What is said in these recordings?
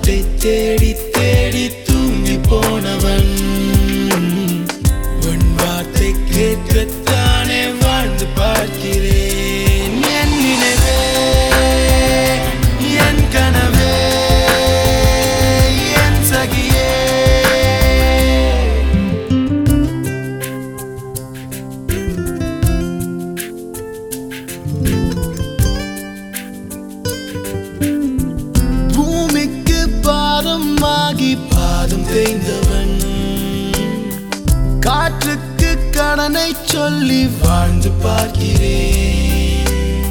பாட்டை தேடி தேடி தூங்கி போனவன் உன் வார்த்தை கேட்கத்தானே வாழ்ந்து பார்க்கிறேன் என் நினைவே என் கனவே என் சகியே பூமிக்கு பாரமாகி பாதம் தேய்ந்தவன் காற்றுக்கு கடனை சொல்லி வாழ்ந்து பார்க்கிறேன்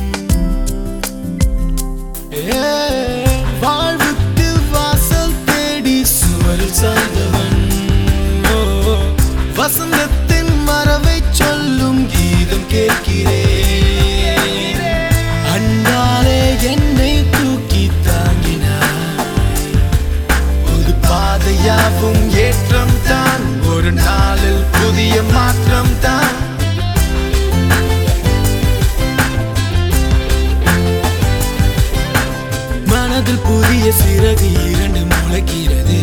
வாழ்வுக்கு வாசல் தேடி சுவரில் சாய்ந்தவன் வசந்தத்தின் மரவை சொல்லும் கீதம் கேட்கிறேன் அண்ணாலே என்னை தூக்கி தாங்கினார் ஒரு பாதையாவும் ஏற்றம் தான் ஒரு நாளில் புதிய மாற்றம் தான் மனதில் புதிய சிறகு இரண்டு முளைக்கிறதே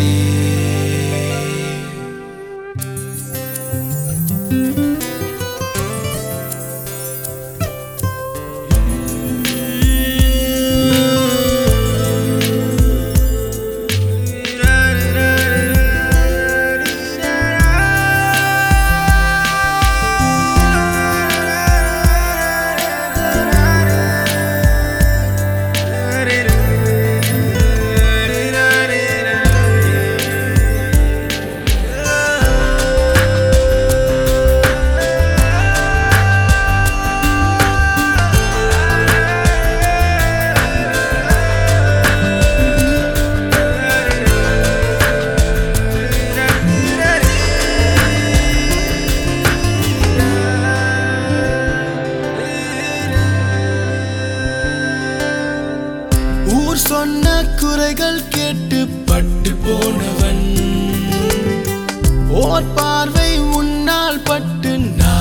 சொன்ன குறைகள் கேட்டு பட்டு போனவன் ஓர் பார்வை உன்னால் பட்டு